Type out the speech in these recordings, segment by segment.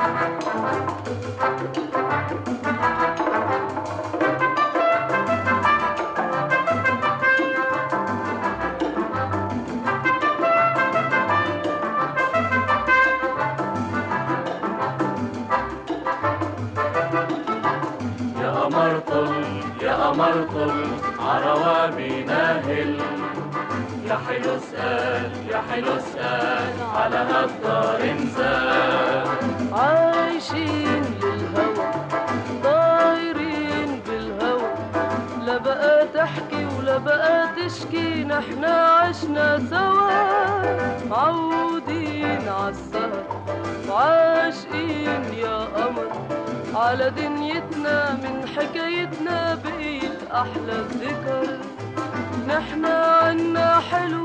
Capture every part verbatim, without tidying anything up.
قمر طل يا قمر طل عروابي ناهل، يا حلو اسأل يا حلو اسأل على هالدار انزال. عايشين للهوى طايرين بالهوى، لا بقى تحكي ولا بقى تشكي، نحنا عشنا سوا معودين عالسهر وعاشقين يا قمر على دنيتنا، من حكايتنا بقيت أحلى الذكر. نحنا عنا حلو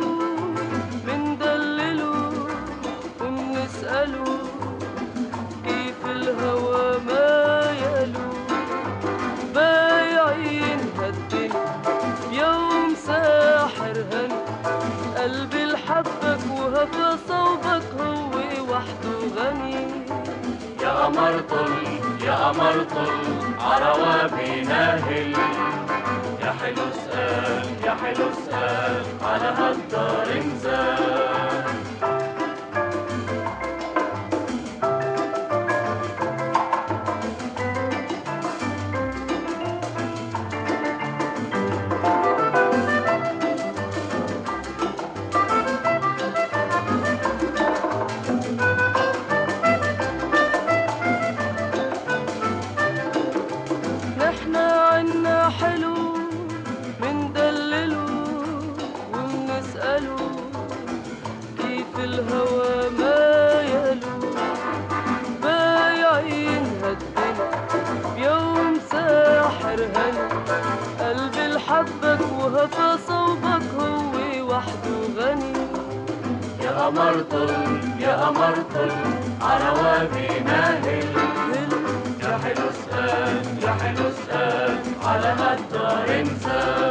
مندلله ومنسأله كيف الهوى ما يلو، بايعين هالدنيا يوم ساحر هني، قلبي الحبك وهفى صوبك هو وحده غني. يا قمر طل يا قمر طل عروابي ناهل، يا حلو اسأل يا حلو اسأل على هالدار انزال. نحنا عنا حلو مندلله ومنسأله كيف الهوى ما يلو، بايعين هالدنيا بيوم ساحر هني، قلبي الحبك وهفى صوبك هو وحده غني. يا قمر طل يا قمر طل عروابي ناهل، يا حلو اسأل يا حلو اسأل على هالدار انزال.